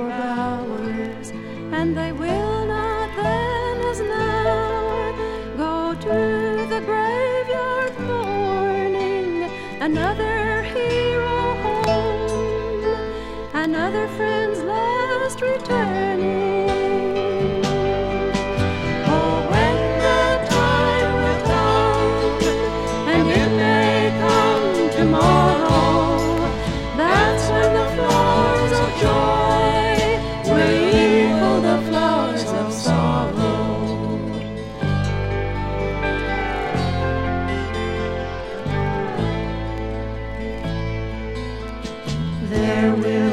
your bowers, and they will not then as now go to the graveyard mourning another hero home, another friend's last returning. There will